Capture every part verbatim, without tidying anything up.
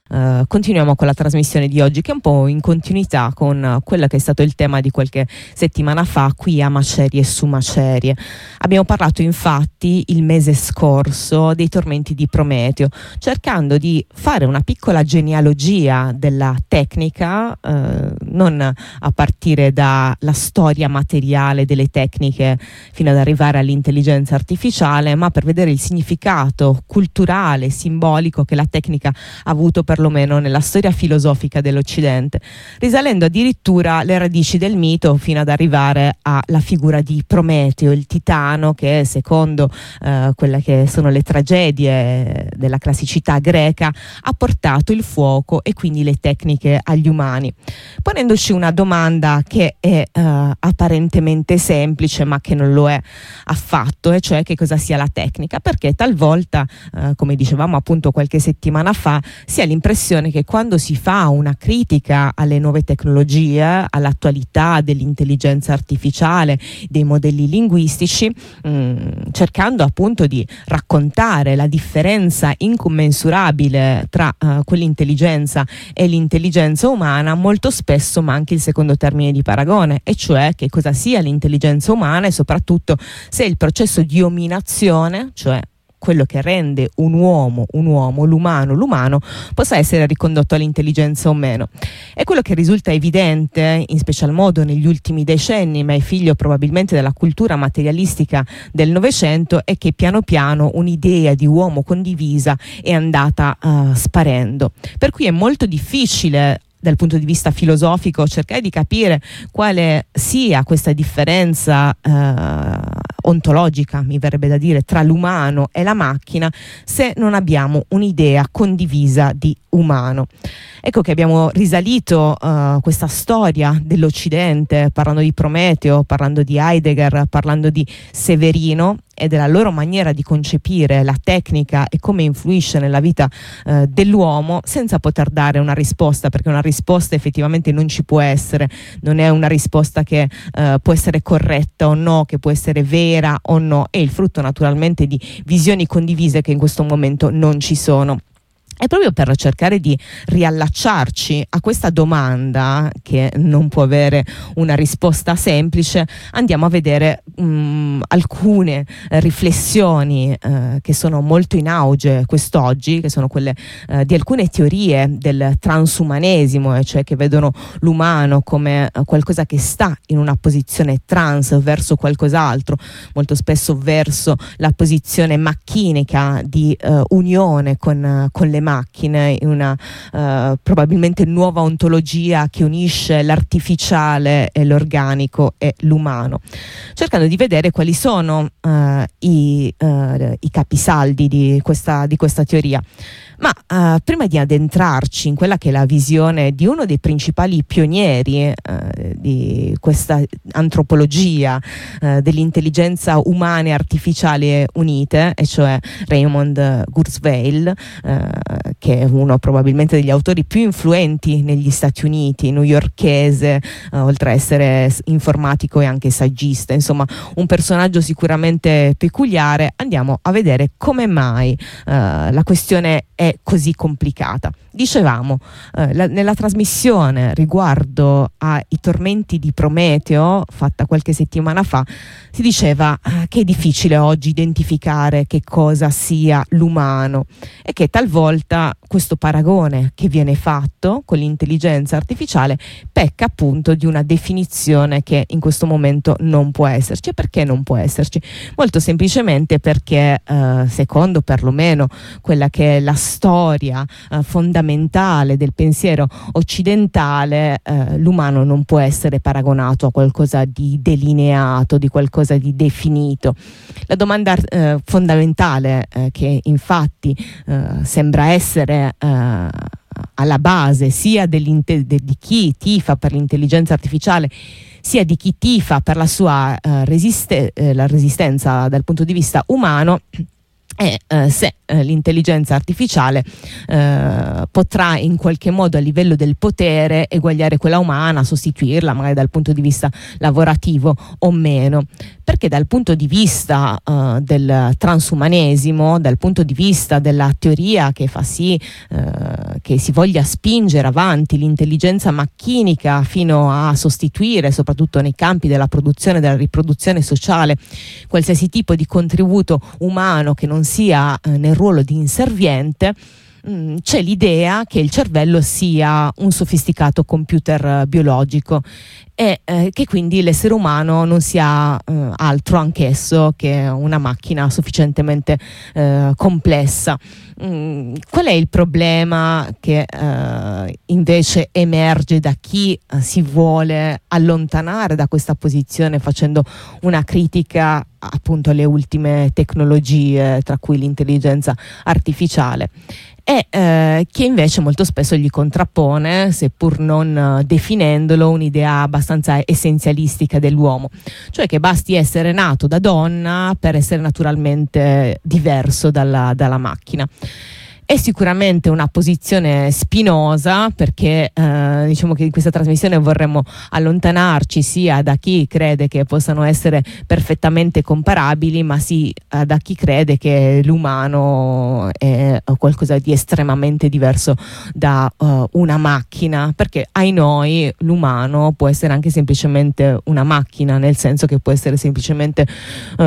Uh, continuiamo con la trasmissione di oggi, che è un po' in continuità con uh, quello che è stato il tema di qualche settimana fa qui a Macerie su Macerie. Abbiamo parlato infatti il mese scorso dei tormenti di Prometeo, cercando di fare una piccola genealogia della tecnica, uh, non a partire dalla storia materiale delle tecniche fino ad arrivare all'intelligenza artificiale, ma per vedere il significato culturale, simbolico che la tecnica ha avuto perlomeno nella storia filosofica dell'Occidente, risalendo addirittura alle radici del mito fino ad arrivare alla figura di Prometeo, il titano che secondo eh, quelle che sono le tragedie della classicità greca ha portato il fuoco e quindi le tecniche agli umani, ponendoci una domanda che è eh, apparentemente semplice ma che non lo è affatto, e cioè che cosa sia la tecnica, perché talvolta eh, come dicevamo appunto qualche settimana fa, si ha l'impressione che quando si fa una critica alle nuove tecnologie, all'attualità dell'intelligenza artificiale, dei modelli linguistici, mh, cercando appunto di raccontare la differenza incommensurabile tra uh, quell'intelligenza e l'intelligenza umana, molto spesso manca il secondo termine di paragone, e cioè che cosa sia l'intelligenza umana e soprattutto se il processo di ominazione, cioè quello che rende un uomo un uomo, l'umano l'umano, possa essere ricondotto all'intelligenza o meno. E quello che risulta evidente, in special modo negli ultimi decenni, ma è figlio probabilmente della cultura materialistica del Novecento, è che piano piano un'idea di uomo condivisa è andata uh, sparendo. Per cui è molto difficile dal punto di vista filosofico cercare di capire quale sia questa differenza eh, ontologica, mi verrebbe da dire, tra l'umano e la macchina, se non abbiamo un'idea condivisa di umano. Ecco che abbiamo risalito uh, questa storia dell'Occidente parlando di Prometeo, parlando di Heidegger, parlando di Severino e della loro maniera di concepire la tecnica e come influisce nella vita uh, dell'uomo, senza poter dare una risposta, perché una risposta effettivamente non ci può essere, non è una risposta che uh, può essere corretta o no, che può essere vera o no, è il frutto naturalmente di visioni condivise che in questo momento non ci sono. E proprio per cercare di riallacciarci a questa domanda che non può avere una risposta semplice, andiamo a vedere mh, alcune eh, riflessioni eh, che sono molto in auge quest'oggi, che sono quelle eh, di alcune teorie del transumanesimo, e cioè che vedono l'umano come eh, qualcosa che sta in una posizione trans verso qualcos'altro, molto spesso verso la posizione macchinica di eh, unione con, con le macchine, in una uh, probabilmente nuova ontologia che unisce l'artificiale e l'organico e l'umano, cercando di vedere quali sono uh, i, uh, i capisaldi di questa, di questa teoria. Ma uh, prima di addentrarci in quella che è la visione di uno dei principali pionieri uh, di questa antropologia uh, dell'intelligenza umana e artificiale unite, e cioè Raymond Kurzweil, uh, che è uno probabilmente degli autori più influenti negli Stati Uniti, newyorkese, uh, oltre a essere informatico e anche saggista, insomma un personaggio sicuramente peculiare, andiamo a vedere come mai uh, la questione è così complicata. Dicevamo eh, la, nella trasmissione riguardo ai tormenti di Prometeo fatta qualche settimana fa, si diceva eh, che è difficile oggi identificare che cosa sia l'umano e che talvolta questo paragone che viene fatto con l'intelligenza artificiale pecca appunto di una definizione che in questo momento non può esserci. Perché non può esserci? Molto semplicemente perché eh, secondo perlomeno quella che è la storia eh, fondamentale del pensiero occidentale, eh, l'umano non può essere paragonato a qualcosa di delineato, di qualcosa di definito. La domanda eh, fondamentale eh, che infatti eh, sembra essere eh, alla base sia de, di chi tifa per l'intelligenza artificiale sia di chi tifa per la sua eh, resiste- eh, la resistenza dal punto di vista umano, E eh, se eh, l'intelligenza artificiale eh, potrà in qualche modo a livello del potere eguagliare quella umana, sostituirla magari dal punto di vista lavorativo o meno, perché dal punto di vista eh, del transumanesimo, dal punto di vista della teoria che fa sì eh, che si voglia spingere avanti l'intelligenza macchinica fino a sostituire, soprattutto nei campi della produzione e della riproduzione sociale, qualsiasi tipo di contributo umano che non sia eh, nel ruolo di inserviente, mh, c'è l'idea che il cervello sia un sofisticato computer eh, biologico e eh, che quindi l'essere umano non sia eh, altro anch'esso che una macchina sufficientemente eh, complessa. Mm, qual è il problema che eh, invece emerge da chi eh, si vuole allontanare da questa posizione facendo una critica appunto alle ultime tecnologie, tra cui l'intelligenza artificiale? E eh, che invece molto spesso gli contrappone, seppur non eh, definendolo, un'idea abbastanza essenzialistica dell'uomo, cioè che basti essere nato da donna per essere naturalmente diverso dalla, dalla macchina. È sicuramente una posizione spinosa, perché eh, diciamo che in questa trasmissione vorremmo allontanarci sia da chi crede che possano essere perfettamente comparabili, ma sì eh, da chi crede che l'umano è qualcosa di estremamente diverso da uh, una macchina, perché ai noi l'umano può essere anche semplicemente una macchina, nel senso che può essere semplicemente uh,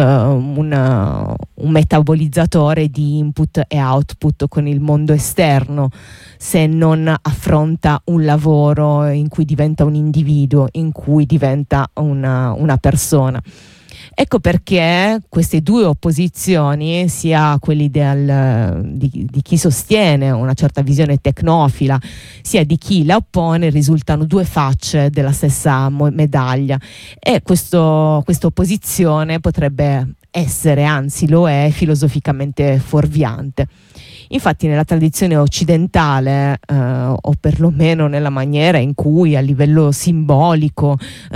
una, un metabolizzatore di input e output con il mondo esterno, se non affronta un lavoro in cui diventa un individuo, in cui diventa una, una persona. Ecco perché queste due opposizioni, sia quelli del, di, di chi sostiene una certa visione tecnofila, sia di chi la oppone, risultano due facce della stessa medaglia, e questo, questa opposizione potrebbe essere, anzi lo è, filosoficamente fuorviante. Infatti nella tradizione occidentale, eh, o perlomeno nella maniera in cui a livello simbolico, eh,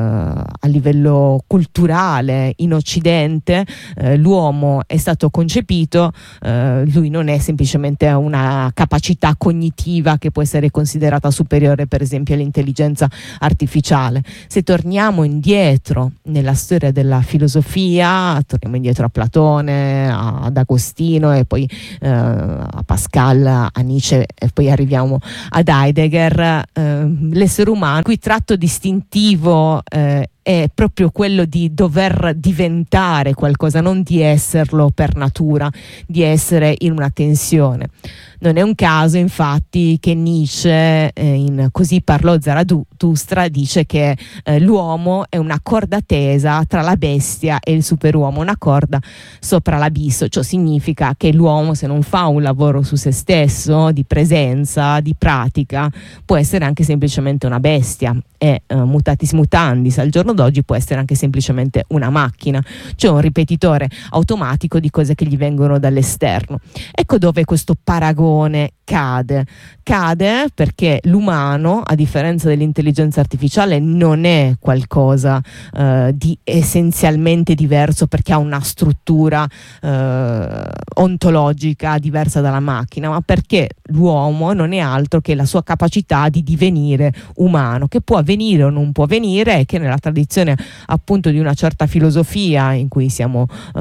a livello culturale in Occidente eh, l'uomo è stato concepito, eh, lui non è semplicemente una capacità cognitiva che può essere considerata superiore per esempio all'intelligenza artificiale. Se torniamo indietro nella storia della filosofia, torniamo indietro a Platone, a, ad Agostino e poi eh, a Pascal, a Nietzsche e poi arriviamo ad Heidegger, eh, l'essere umano, il cui tratto distintivo eh, è proprio quello di dover diventare qualcosa, non di esserlo per natura, di essere in una tensione. Non è un caso infatti che Nietzsche eh, in Così parlò Zarathustra dice che eh, l'uomo è una corda tesa tra la bestia e il superuomo, una corda sopra l'abisso. Ciò significa che l'uomo, se non fa un lavoro su se stesso, di presenza, di pratica, può essere anche semplicemente una bestia e eh, mutatis mutandis al giorno d'oggi può essere anche semplicemente una macchina, cioè un ripetitore automatico di cose che gli vengono dall'esterno. Ecco dove questo paragone cade. Cade perché l'umano, a differenza dell'intelligenza artificiale, non è qualcosa eh, di essenzialmente diverso perché ha una struttura eh, ontologica diversa dalla macchina, ma perché l'uomo non è altro che la sua capacità di divenire umano, che può avvenire o non può avvenire, e che nella tradizione appunto di una certa filosofia in cui siamo, uh,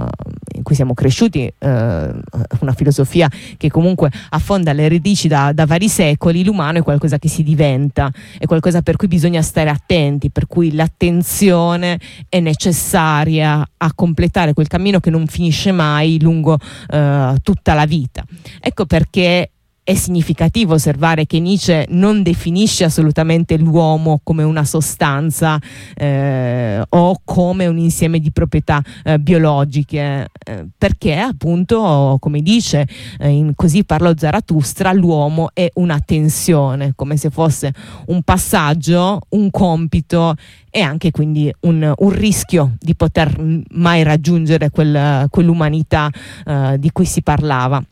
in cui siamo cresciuti, uh, una filosofia che comunque affonda le radici da, da vari secoli, l'umano è qualcosa che si diventa, è qualcosa per cui bisogna stare attenti, per cui l'attenzione è necessaria a completare quel cammino che non finisce mai lungo uh, tutta la vita. Ecco perché è significativo osservare che Nietzsche non definisce assolutamente l'uomo come una sostanza eh, o come un insieme di proprietà eh, biologiche, eh, perché appunto, come dice eh, in Così parlò Zarathustra, l'uomo è una tensione, come se fosse un passaggio, un compito e anche quindi un, un rischio di poter mai raggiungere quel, quell'umanità eh, di cui si parlava.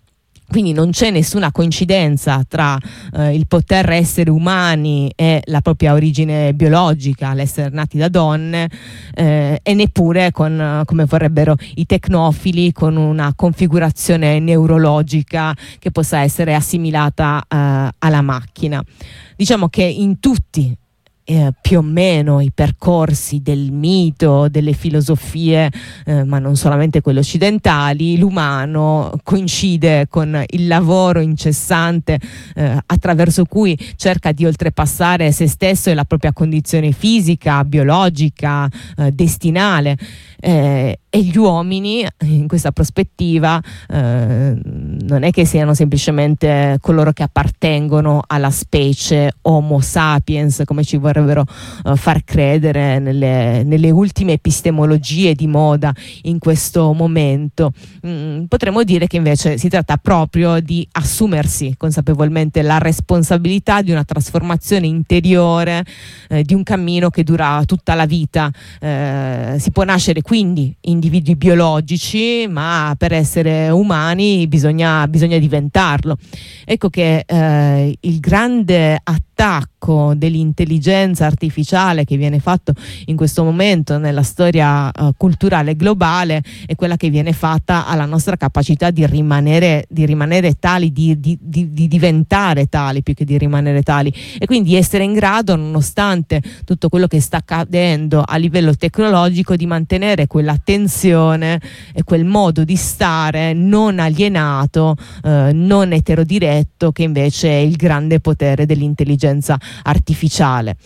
Quindi non c'è nessuna coincidenza tra eh, il poter essere umani e la propria origine biologica, l'essere nati da donne, eh, e neppure con, come vorrebbero i tecnofili, con una configurazione neurologica che possa essere assimilata eh, alla macchina. Diciamo che in tutti Eh, più o meno i percorsi del mito, delle filosofie, eh, ma non solamente quelle occidentali, l'umano coincide con il lavoro incessante eh, attraverso cui cerca di oltrepassare se stesso e la propria condizione fisica, biologica, eh, destinale. Eh, e gli uomini in questa prospettiva eh, non è che siano semplicemente coloro che appartengono alla specie Homo sapiens, come ci vorrebbero eh, far credere nelle, nelle ultime epistemologie di moda in questo momento. Mm, potremmo dire che invece si tratta proprio di assumersi consapevolmente la responsabilità di una trasformazione interiore, eh, di un cammino che dura tutta la vita. Eh, si può nascere quindi individui biologici, ma per essere umani bisogna, bisogna diventarlo. Ecco che eh, il grande attacco dell'intelligenza artificiale che viene fatto in questo momento nella storia uh, culturale globale è quella che viene fatta alla nostra capacità di rimanere, di rimanere tali, di, di, di, di diventare tali più che di rimanere tali, e quindi essere in grado, nonostante tutto quello che sta accadendo a livello tecnologico, di mantenere quell'attenzione e quel modo di stare non alienato, eh, non eterodiretto, che invece è il grande potere dell'intelligenza artificiale.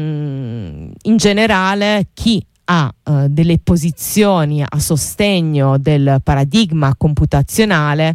Mm, in generale, chi ha uh, delle posizioni a sostegno del paradigma computazionale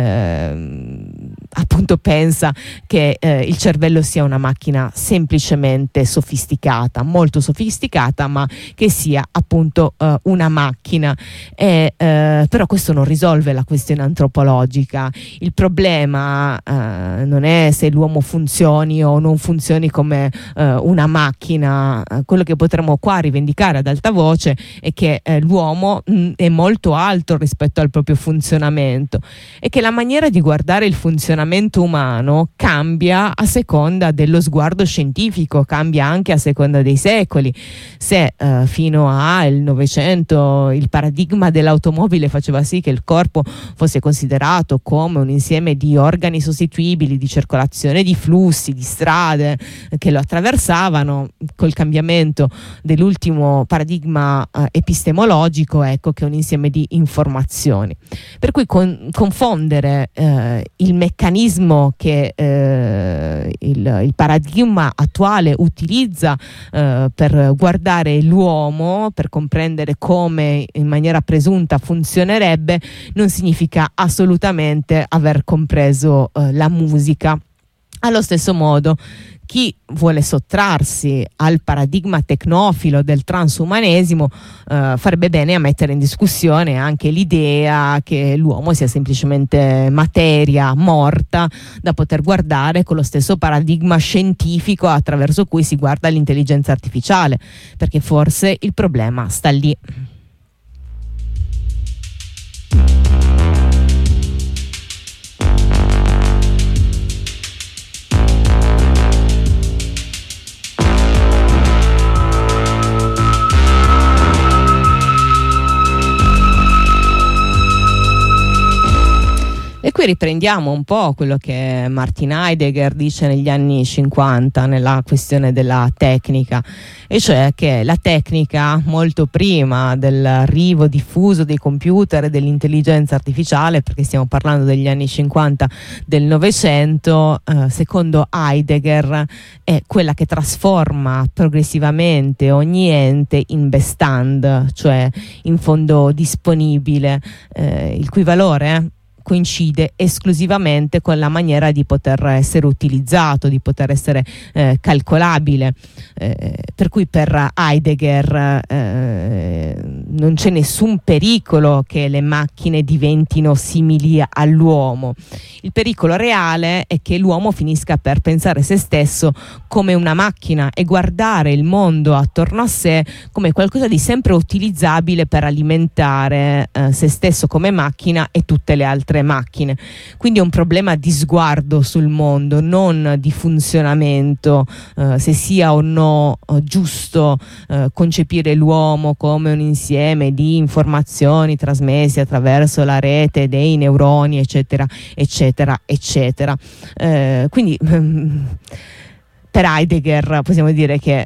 eh, appunto pensa che eh, il cervello sia una macchina semplicemente sofisticata, molto sofisticata, ma che sia appunto uh, una macchina. E, eh, però questo non risolve la questione antropologica. Il problema uh, non è se l'uomo funzioni o non funzioni come uh, una macchina. Uh, quello che potremmo qua rivendicare ad alta voce è che eh, l'uomo mh, è molto alto rispetto al proprio funzionamento, e che la maniera di guardare il funzionamento umano cambia a seconda dello sguardo scientifico, cambia anche a seconda dei secoli. Se eh, fino al Novecento il paradigma dell'automobile faceva sì che il corpo fosse considerato come un insieme di organi sostituibili, di circolazione di flussi, di strade che lo attraversavano, col cambiamento dell'ultimo paradigma eh, epistemologico, ecco che è un insieme di informazioni. Per cui con, confondere eh, il meccanismo che eh, il, il paradigma attuale utilizza eh, per guardare l'uomo, per comprendere come in maniera presunta funzionerebbe, non significa assolutamente aver compreso eh, la musica. Allo stesso modo, chi vuole sottrarsi al paradigma tecnofilo del transumanesimo eh, farebbe bene a mettere in discussione anche l'idea che l'uomo sia semplicemente materia morta da poter guardare con lo stesso paradigma scientifico attraverso cui si guarda l'intelligenza artificiale, perché forse il problema sta lì. E qui riprendiamo un po' quello che Martin Heidegger dice negli anni cinquanta nella questione della tecnica, e cioè che la tecnica, molto prima dell'arrivo diffuso dei computer e dell'intelligenza artificiale, perché stiamo parlando degli anni cinquanta del Novecento, eh, secondo Heidegger è quella che trasforma progressivamente ogni ente in Bestand, cioè in fondo disponibile, eh, il cui valore coincide esclusivamente con la maniera di poter essere utilizzato, di poter essere eh, calcolabile, eh, per cui per Heidegger eh, non c'è nessun pericolo che le macchine diventino simili all'uomo. Il pericolo reale è che l'uomo finisca per pensare se stesso come una macchina e guardare il mondo attorno a sé come qualcosa di sempre utilizzabile per alimentare eh, se stesso come macchina e tutte le altre essere macchine. Quindi è un problema di sguardo sul mondo, non di funzionamento, eh, se sia o no eh, giusto eh, concepire l'uomo come un insieme di informazioni trasmesse attraverso la rete dei neuroni, eccetera, eccetera, eccetera. Eh, quindi per Heidegger possiamo dire che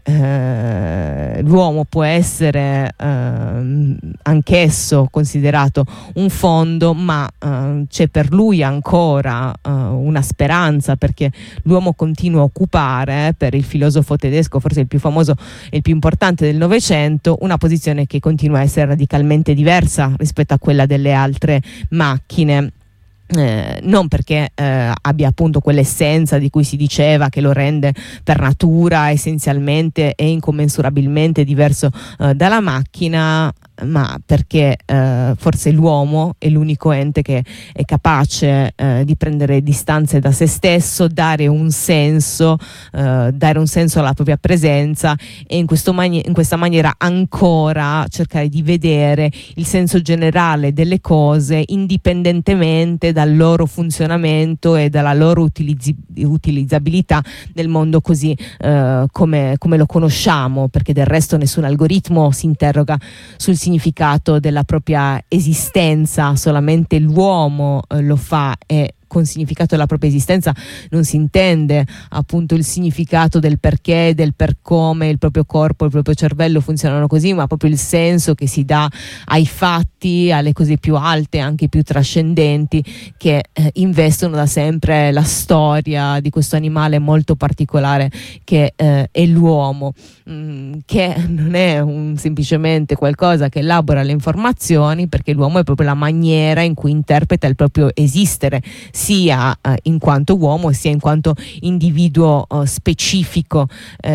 eh, l'uomo può essere eh, anch'esso considerato un fondo, ma eh, c'è per lui ancora eh, una speranza, perché l'uomo continua a occupare, eh, per il filosofo tedesco forse il più famoso e il più importante del Novecento, una posizione che continua a essere radicalmente diversa rispetto a quella delle altre macchine. Eh, non perché eh, abbia appunto quell'essenza di cui si diceva che lo rende per natura essenzialmente e incommensurabilmente diverso eh, dalla macchina, ma perché eh, forse l'uomo è l'unico ente che è capace eh, di prendere distanze da se stesso, dare un senso, eh, dare un senso alla propria presenza, e in, questo mani- in questa maniera ancora cercare di vedere il senso generale delle cose indipendentemente dal loro funzionamento e dalla loro utilizzi- utilizzabilità nel mondo così eh, come, come lo conosciamo, perché del resto nessun algoritmo si interroga sul significato della propria esistenza, solamente l'uomo eh, lo fa, e con significato della propria esistenza non si intende appunto il significato del perché, del per come il proprio corpo, il proprio cervello funzionano così, ma proprio il senso che si dà ai fatti, alle cose più alte, anche più trascendenti, che eh, investono da sempre la storia di questo animale molto particolare che eh, è l'uomo, mh, che non è un, semplicemente qualcosa che elabora le informazioni, perché l'uomo è proprio la maniera in cui interpreta il proprio esistere, sia eh, in quanto uomo sia in quanto individuo eh, specifico.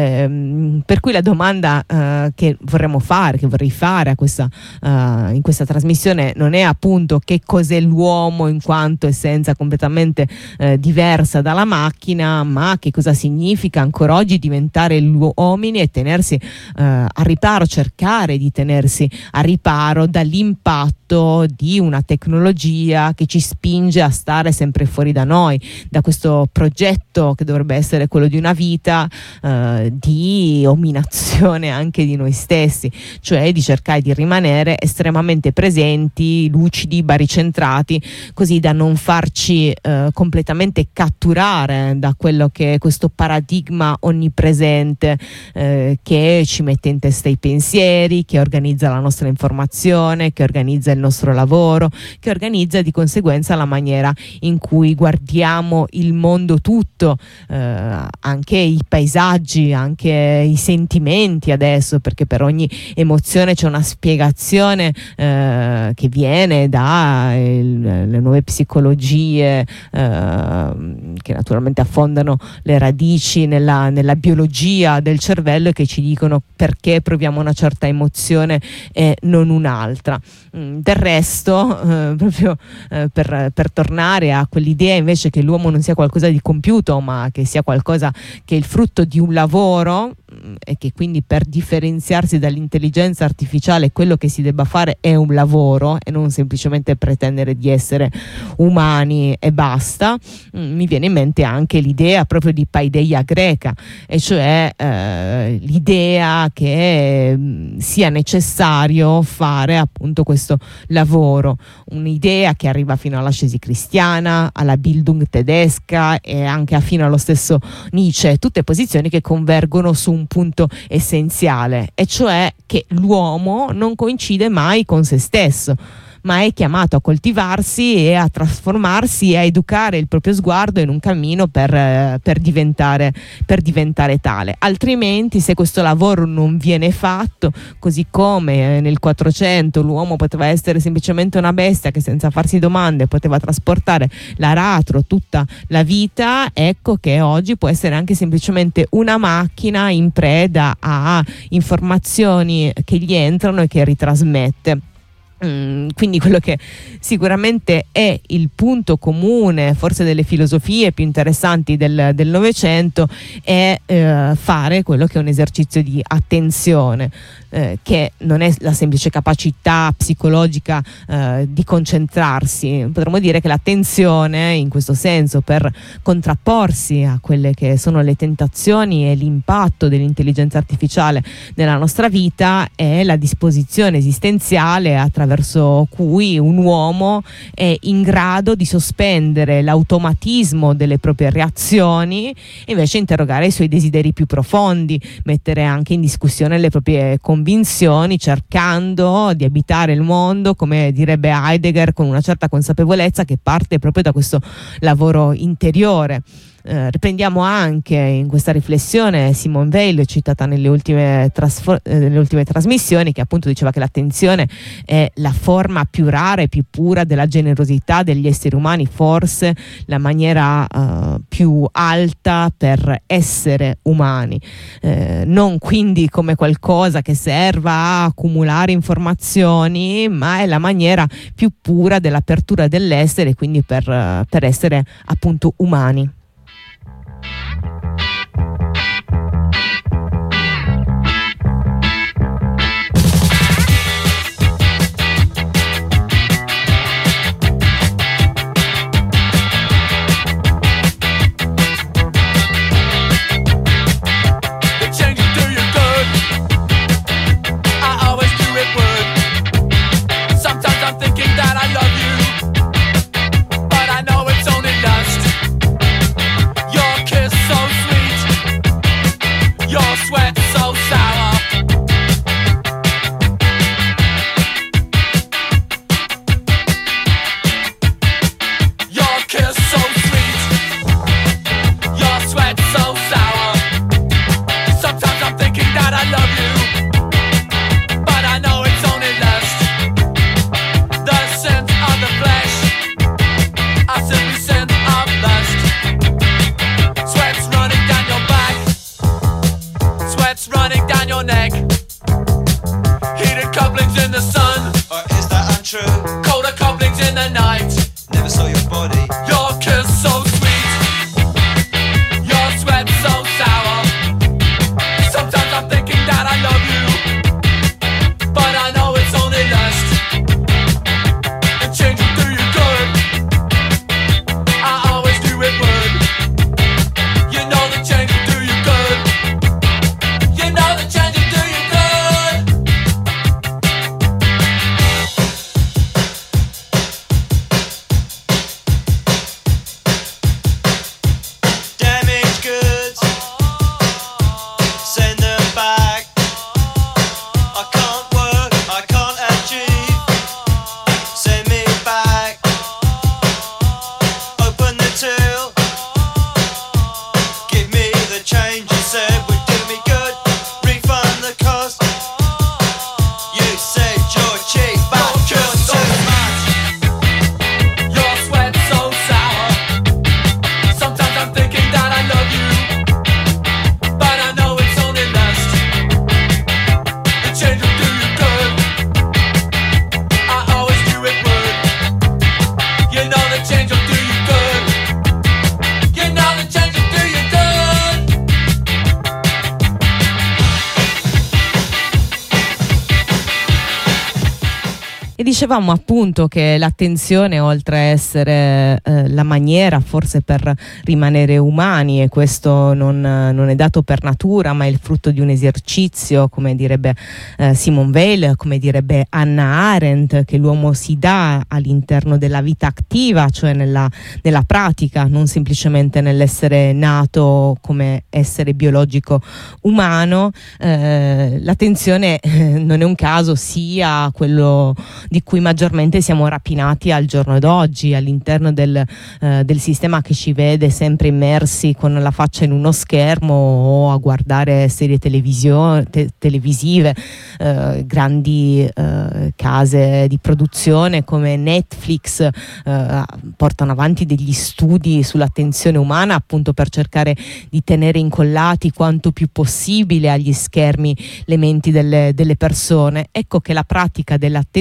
Eh, per cui la domanda eh, che vorremmo fare, che vorrei fare a questa, eh, in questa trasmissione, non è appunto che cos'è l'uomo in quanto essenza completamente eh, diversa dalla macchina, ma che cosa significa ancora oggi diventare uomini e tenersi eh, a riparo, cercare di tenersi a riparo dall'impatto di una tecnologia che ci spinge a stare sempre fuori da noi, da questo progetto che dovrebbe essere quello di una vita eh, di dominazione anche di noi stessi, cioè di cercare di rimanere estremamente presenti, lucidi, baricentrati, così da non farci eh, completamente catturare da quello che è questo paradigma onnipresente eh, che ci mette in testa i pensieri, che organizza la nostra informazione, che organizza il nostro lavoro, che organizza di conseguenza la maniera in cui guardiamo il mondo tutto, eh, anche i paesaggi, anche i sentimenti adesso, perché per ogni emozione c'è una spiegazione eh, che viene dalle nuove psicologie eh, che naturalmente affondano le radici nella, nella biologia del cervello e che ci dicono perché proviamo una certa emozione e non un'altra. Mm, del resto, eh, proprio eh, per, per tornare a quell'idea invece che l'uomo non sia qualcosa di compiuto, ma che sia qualcosa che è il frutto di un lavoro, e che quindi per differenziarsi dall'intelligenza artificiale quello che si debba fare è un lavoro e non semplicemente pretendere di essere umani e basta. Mi viene in mente anche l'idea proprio di paideia greca, e cioè eh, l'idea che mh, sia necessario fare appunto questo lavoro, un'idea che arriva fino all'ascesi cristiana, alla Bildung tedesca e anche fino allo stesso Nietzsche, tutte posizioni che convergono su un punto essenziale, e cioè che l'uomo non coincide mai con se stesso, ma è chiamato a coltivarsi e a trasformarsi e a educare il proprio sguardo in un cammino per, eh, per, diventare, per diventare tale. Altrimenti, se questo lavoro non viene fatto, così come eh, nel quattrocento l'uomo poteva essere semplicemente una bestia che senza farsi domande poteva trasportare l'aratro tutta la vita, ecco che oggi può essere anche semplicemente una macchina in preda a informazioni che gli entrano e che ritrasmette. Mm, quindi quello che sicuramente è il punto comune, forse delle filosofie più interessanti del, del Novecento, è eh, fare quello che è un esercizio di attenzione, eh, che non è la semplice capacità psicologica eh, di concentrarsi. Potremmo dire che l'attenzione, in questo senso, per contrapporsi a quelle che sono le tentazioni e l'impatto dell'intelligenza artificiale nella nostra vita, è la disposizione esistenziale attraverso attraverso cui un uomo è in grado di sospendere l'automatismo delle proprie reazioni e invece interrogare i suoi desideri più profondi, mettere anche in discussione le proprie convinzioni, cercando di abitare il mondo, come direbbe Heidegger, con una certa consapevolezza che parte proprio da questo lavoro interiore. Eh, riprendiamo anche in questa riflessione Simone Weil, citata nelle ultime, trasfor- eh, nelle ultime trasmissioni, che appunto diceva che l'attenzione è la forma più rara e più pura della generosità degli esseri umani, forse la maniera eh, più alta per essere umani, eh, non quindi come qualcosa che serva a accumulare informazioni, ma è la maniera più pura dell'apertura dell'essere, quindi per, per essere appunto umani. Dicevamo appunto che l'attenzione, oltre a essere eh, la maniera forse per rimanere umani, e questo non, non è dato per natura, ma è il frutto di un esercizio, come direbbe eh, Simone Weil, come direbbe Hannah Arendt, che l'uomo si dà all'interno della vita attiva, cioè nella, nella pratica, non semplicemente nell'essere nato come essere biologico umano. Eh, l'attenzione eh, non è un caso sia quello di cui maggiormente siamo rapinati al giorno d'oggi, all'interno del, eh, del sistema che ci vede sempre immersi con la faccia in uno schermo o a guardare serie televisio- te- televisive, eh, grandi eh, case di produzione come Netflix eh, portano avanti degli studi sull'attenzione umana, appunto per cercare di tenere incollati quanto più possibile agli schermi le menti delle, delle persone. Ecco che la pratica dell'attenzione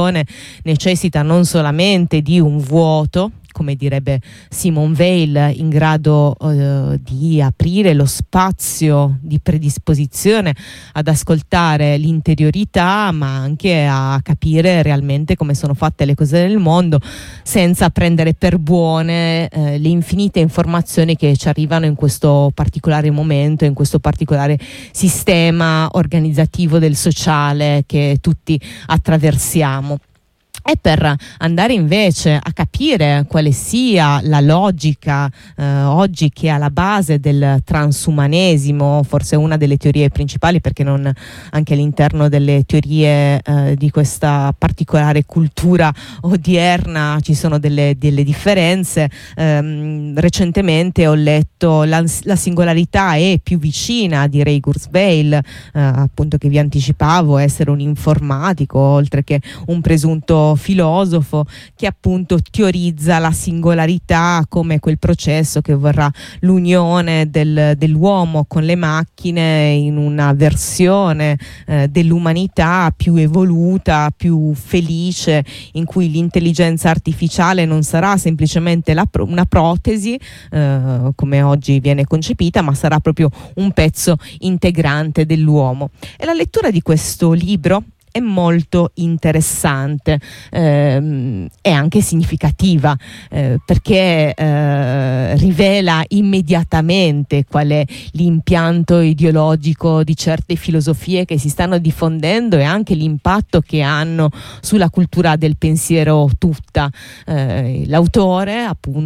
l'informazione necessita non solamente di un vuoto, come direbbe Simone Weil, in grado eh, di aprire lo spazio di predisposizione ad ascoltare l'interiorità, ma anche a capire realmente come sono fatte le cose nel mondo, senza prendere per buone eh, le infinite informazioni che ci arrivano in questo particolare momento, in questo particolare sistema organizzativo del sociale che tutti attraversiamo. E per andare invece a capire quale sia la logica eh, oggi che è alla base del transumanesimo, forse una delle teorie principali, perché non anche all'interno delle teorie eh, di questa particolare cultura odierna ci sono delle, delle differenze. Ehm, recentemente ho letto la, la singolarità è più vicina di Ray Kurzweil, eh, appunto, che vi anticipavo essere un informatico oltre che un presunto filosofo, che appunto teorizza la singolarità come quel processo che vorrà l'unione del, dell'uomo con le macchine in una versione eh, dell'umanità più evoluta, più felice, in cui l'intelligenza artificiale non sarà semplicemente la pro- una protesi eh, come oggi viene concepita, ma sarà proprio un pezzo integrante dell'uomo. E la lettura di questo libro è molto interessante, ehm, è anche significativa, eh, perché eh, rivela immediatamente qual è l'impianto ideologico di certe filosofie che si stanno diffondendo e anche l'impatto che hanno sulla cultura del pensiero tutta. Eh, l'autore,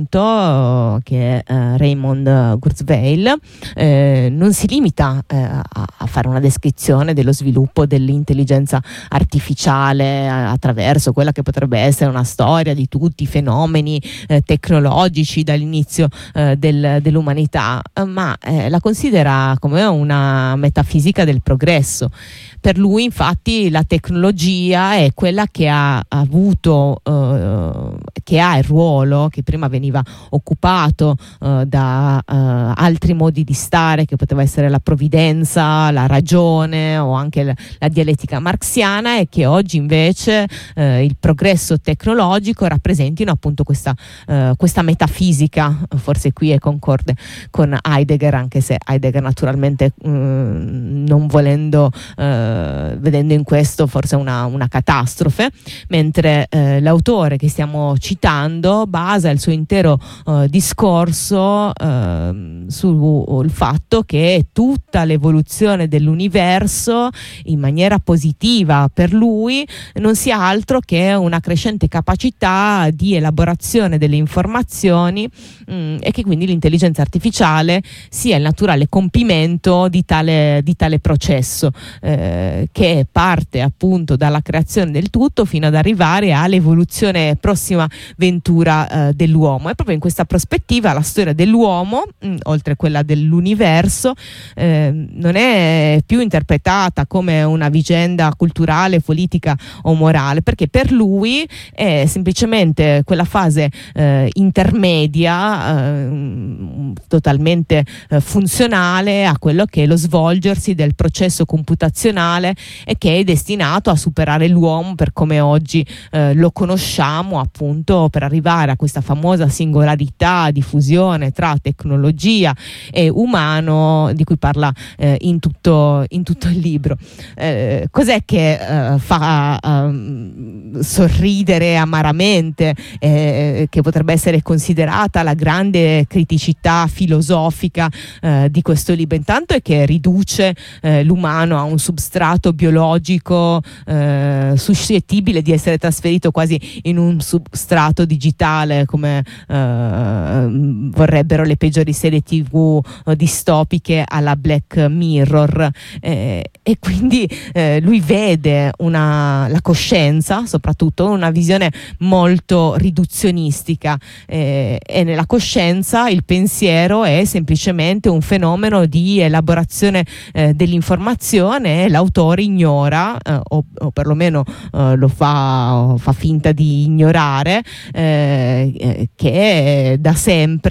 appunto, che è eh, Raymond Kurzweil, eh, non si limita eh, a, a fare una descrizione dello sviluppo dell'intelligenza artificiale attraverso quella che potrebbe essere una storia di tutti i fenomeni eh, tecnologici dall'inizio eh, del, dell'umanità, ma eh, la considera come una metafisica del progresso. Per lui, infatti, la tecnologia è quella che ha avuto, eh, che ha il ruolo che prima veniva occupato eh, da eh, altri modi di stare, che poteva essere la provvidenza, la ragione o anche la, la dialettica marxiana, e che oggi invece eh, il progresso tecnologico rappresentino appunto questa, eh, questa metafisica. Forse qui è concorde con Heidegger, anche se Heidegger naturalmente mh, non volendo eh, vedendo in questo forse una, una catastrofe, mentre eh, l'autore che stiamo citando basa il suo intero eh, discorso eh, sul fatto che tutta l'evoluzione dell'universo, in maniera positiva per lui, non sia altro che una crescente capacità di elaborazione delle informazioni mh, e che quindi l'intelligenza artificiale sia il naturale compimento di tale, di tale processo, eh, che parte appunto dalla creazione del tutto fino ad arrivare all'evoluzione prossima ventura eh, dell'uomo. E proprio in questa prospettiva la storia dell'uomo, mh, oltre a quella dell'universo, eh, non è più interpretata come una vicenda culturale, politica o morale, perché per lui è semplicemente quella fase eh, intermedia, eh, totalmente eh, funzionale a quello che è lo svolgersi del processo computazionale, e che è destinato a superare l'uomo per come oggi eh, lo conosciamo, appunto, per arrivare a questa famosa singolarità di fusione tra tecnologia e umano di cui parla eh, in, tutto, in tutto il libro. Eh, cos'è che eh, fa eh, sorridere amaramente, eh, che potrebbe essere considerata la grande criticità filosofica eh, di questo libro? Intanto è che riduce eh, l'umano a un substrato biologico eh, suscettibile di essere trasferito quasi in un substrato digitale, come eh, vorrebbero le peggiori serie tv eh, distopiche alla Black Mirror, eh, e quindi eh, lui vede una, la coscienza, soprattutto una visione molto riduzionistica, eh, e nella coscienza il pensiero è semplicemente un fenomeno di elaborazione eh, dell'informazione, e l'autore ignora eh, o, o perlomeno eh, lo fa, fa finta di ignorare eh, che da sempre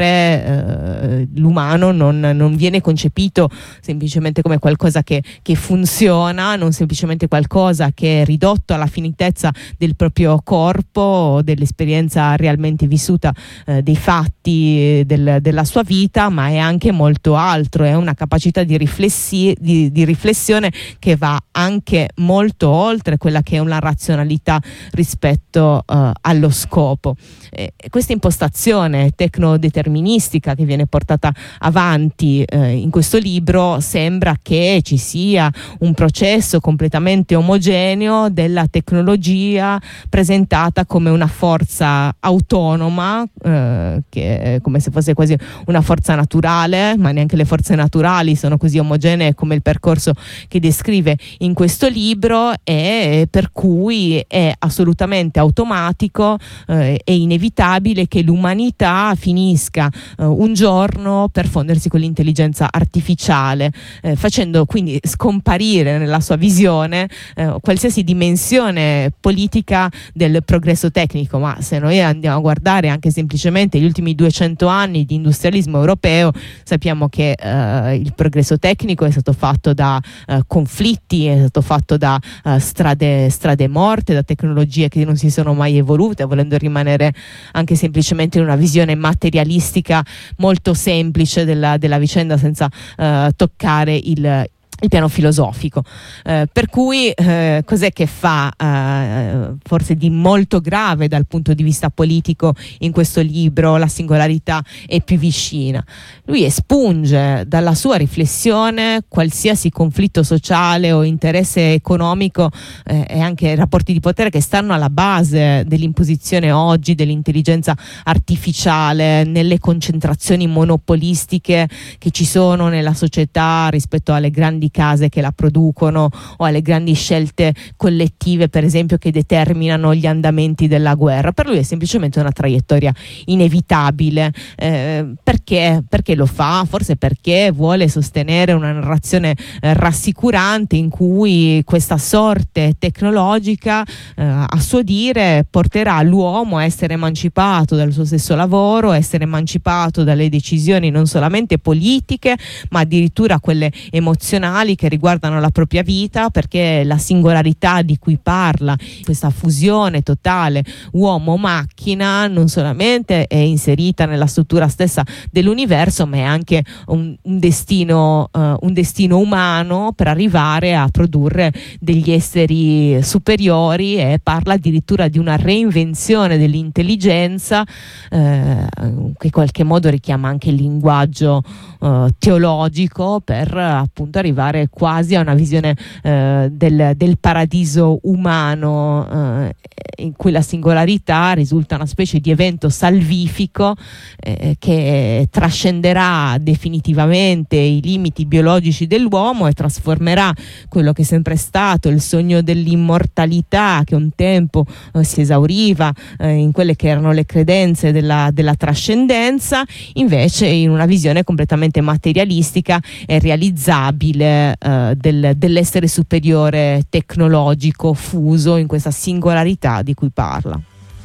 eh, l'umano non, non viene concepito semplicemente come qualcosa che, che funziona, non semplicemente qualcosa qualcosa che è ridotto alla finitezza del proprio corpo, dell'esperienza realmente vissuta, eh, dei fatti del, della sua vita, ma è anche molto altro, è una capacità di, riflessi, di, di riflessione che va anche molto oltre quella che è una razionalità rispetto uh, allo scopo. E questa impostazione tecnodeterministica che viene portata avanti eh, in questo libro sembra che ci sia un processo completamente omogeneo della tecnologia presentata come una forza autonoma, eh, che è come se fosse quasi una forza naturale, ma neanche le forze naturali sono così omogenee come il percorso che descrive in questo libro, e per cui è assolutamente automatico eh, e inevitabile che l'umanità finisca eh, un giorno per fondersi con l'intelligenza artificiale, eh, facendo quindi scomparire nella sua visione eh, qualsiasi dimensione politica del progresso tecnico. Ma se noi andiamo a guardare anche semplicemente gli ultimi duecento anni di industrialismo europeo, sappiamo che eh, il progresso tecnico è stato fatto da eh, conflitti, è stato fatto da eh, strade, strade morte, da tecnologie che non si sono mai evolute, volendo rimanere anche semplicemente in una visione materialistica molto semplice della, della vicenda, senza eh, toccare il il piano filosofico, eh, per cui eh, cos'è che fa eh, forse di molto grave dal punto di vista politico in questo libro? La singolarità è più vicina. Lui espunge dalla sua riflessione qualsiasi conflitto sociale o interesse economico eh, e anche rapporti di potere che stanno alla base dell'imposizione oggi dell'intelligenza artificiale, nelle concentrazioni monopolistiche che ci sono nella società rispetto alle grandi case che la producono o alle grandi scelte collettive, per esempio, che determinano gli andamenti della guerra. Per lui è semplicemente una traiettoria inevitabile. Eh, perché? Perché lo fa? Forse perché vuole sostenere una narrazione eh, rassicurante in cui questa sorte tecnologica eh, a suo dire porterà l'uomo a essere emancipato dal suo stesso lavoro, a essere emancipato dalle decisioni non solamente politiche ma addirittura quelle emozionali che riguardano la propria vita, perché la singolarità di cui parla, questa fusione totale uomo-macchina, non solamente è inserita nella struttura stessa dell'universo, ma è anche un, un destino uh, un destino umano per arrivare a produrre degli esseri superiori, e parla addirittura di una reinvenzione dell'intelligenza eh, che in qualche modo richiama anche il linguaggio uh, teologico, per appunto arrivare quasi a una visione eh, del, del paradiso umano, eh, in cui la singolarità risulta una specie di evento salvifico eh, che trascenderà definitivamente i limiti biologici dell'uomo e trasformerà quello che è sempre stato il sogno dell'immortalità, che un tempo eh, si esauriva eh, in quelle che erano le credenze della, della trascendenza, invece in una visione completamente materialistica e realizzabile Uh, del, dell'essere superiore tecnologico fuso in questa singolarità di cui parla.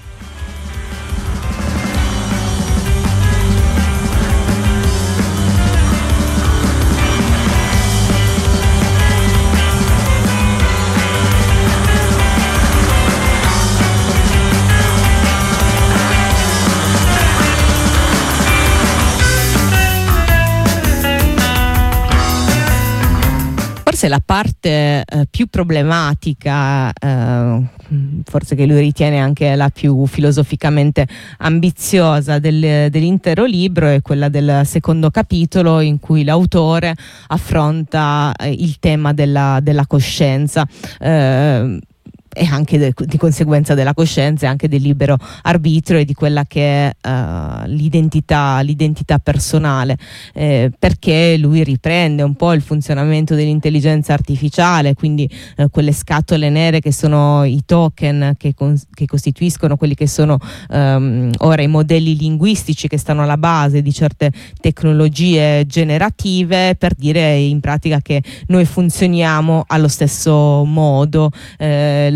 Forse la parte eh, più problematica, eh, forse che lui ritiene anche la più filosoficamente ambiziosa del, dell'intero libro, è quella del secondo capitolo, in cui l'autore affronta eh, il tema della, della coscienza. Eh, e anche de, di conseguenza della coscienza e anche del libero arbitrio e di quella che è uh, l'identità, l'identità personale, eh, perché lui riprende un po' il funzionamento dell'intelligenza artificiale, quindi uh, quelle scatole nere che sono i token che, con, che costituiscono quelli che sono um, ora i modelli linguistici che stanno alla base di certe tecnologie generative, per dire in pratica che noi funzioniamo allo stesso modo. Eh, lo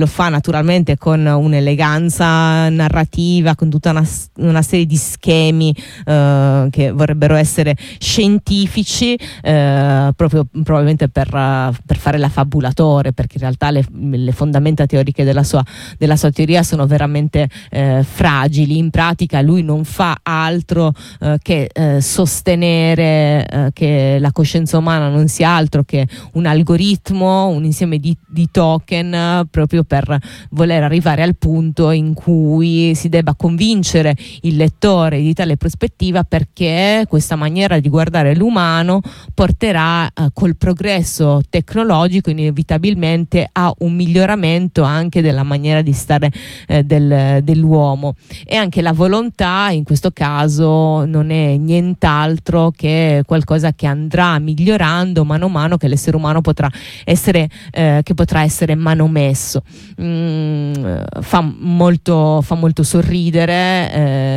lo fa naturalmente con un'eleganza narrativa, con tutta una, una serie di schemi eh, che vorrebbero essere scientifici, eh, proprio probabilmente per, per fare la fabulatore, perché in realtà le, le fondamenta teoriche della sua, della sua teoria sono veramente eh, fragili. In pratica lui non fa altro eh, che eh, sostenere eh, che la coscienza umana non sia altro che un algoritmo, un insieme di, di token, eh, proprio per voler arrivare al punto in cui si debba convincere il lettore di tale prospettiva, perché questa maniera di guardare l'umano porterà eh, col progresso tecnologico inevitabilmente a un miglioramento anche della maniera di stare eh, del, dell'uomo. E anche la volontà in questo caso non è nient'altro che qualcosa che andrà migliorando mano a mano che l'essere umano potrà essere eh, che potrà essere manomesso. Mm, fa molto fa molto sorridere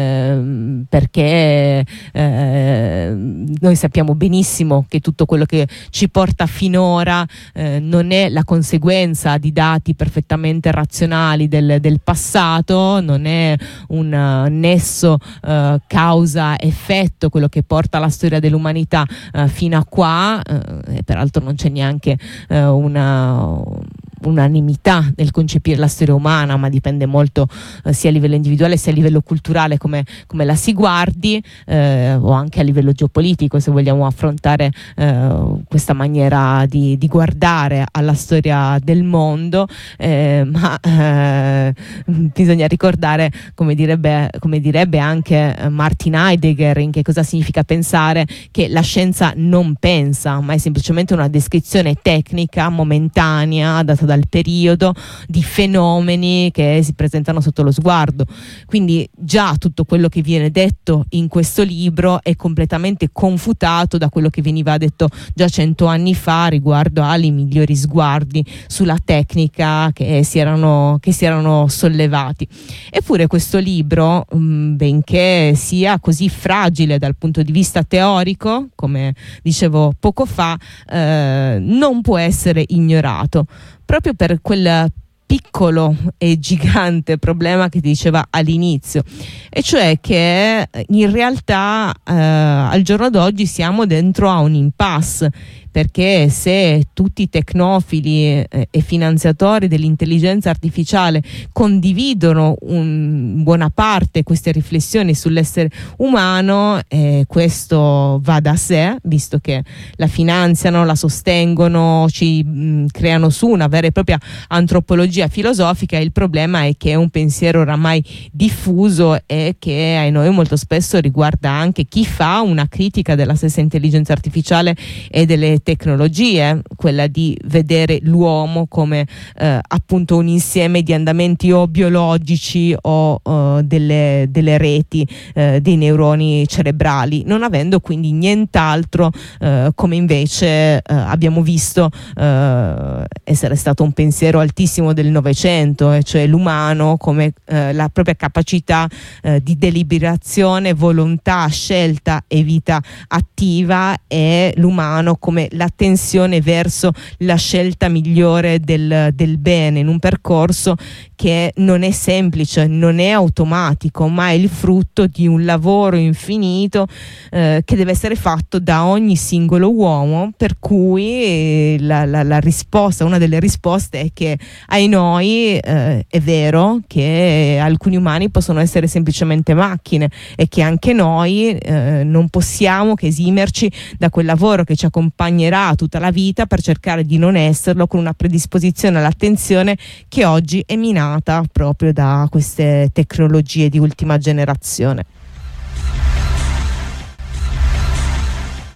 eh, perché eh, noi sappiamo benissimo che tutto quello che ci porta finora eh, non è la conseguenza di dati perfettamente razionali del, del passato, non è un uh, nesso uh, causa-effetto quello che porta la storia dell'umanità uh, fino a qua, uh, e peraltro non c'è neanche uh, una unanimità nel concepire la storia umana, ma dipende molto eh, sia a livello individuale sia a livello culturale come, come la si guardi, eh, o anche a livello geopolitico, se vogliamo affrontare eh, questa maniera di, di guardare alla storia del mondo, eh, ma eh, bisogna ricordare, come direbbe, come direbbe anche Martin Heidegger, in Che cosa significa pensare, che la scienza non pensa, ma è semplicemente una descrizione tecnica momentanea data dal periodo di fenomeni che si presentano sotto lo sguardo. Quindi già tutto quello che viene detto in questo libro è completamente confutato da quello che veniva detto già cento anni fa riguardo ai migliori sguardi sulla tecnica che si erano, che si erano sollevati. Eppure questo libro, mh, benché sia così fragile dal punto di vista teorico, come dicevo poco fa, eh, non può essere ignorato, proprio per quel piccolo e gigante problema che ti diceva all'inizio, e cioè che in realtà eh, al giorno d'oggi siamo dentro a un impasse, perché se tutti i tecnofili eh, e finanziatori dell'intelligenza artificiale condividono un, in buona parte queste riflessioni sull'essere umano, eh, questo va da sé, visto che la finanziano, la sostengono, ci mh, creano su una vera e propria antropologia filosofica. Il problema è che è un pensiero oramai diffuso e che a noi molto spesso riguarda anche chi fa una critica della stessa intelligenza artificiale e delle tecnologie, quella di vedere l'uomo come eh, appunto un insieme di andamenti o biologici o uh, delle, delle reti eh, dei neuroni cerebrali, non avendo quindi nient'altro eh, come invece eh, abbiamo visto eh, essere stato un pensiero altissimo del Novecento, e cioè l'umano come eh, la propria capacità eh, di deliberazione, volontà, scelta e vita attiva, e l'umano come l'attenzione verso la scelta migliore del, del bene, in un percorso che non è semplice, non è automatico, ma è il frutto di un lavoro infinito eh, che deve essere fatto da ogni singolo uomo, per cui eh, la, la, la risposta, una delle risposte è che ai noi eh, è vero che alcuni umani possono essere semplicemente macchine, e che anche noi eh, non possiamo che esimerci da quel lavoro che ci accompagnerà tutta la vita per cercare di non esserlo, con una predisposizione all'attenzione che oggi è minata proprio da queste tecnologie di ultima generazione.